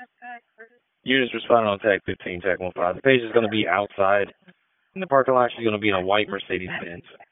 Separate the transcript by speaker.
Speaker 1: Units responding on tag 15, tag 15. The patient is going to be outside. And the parking lot, she's going to be in a white Mercedes-Benz.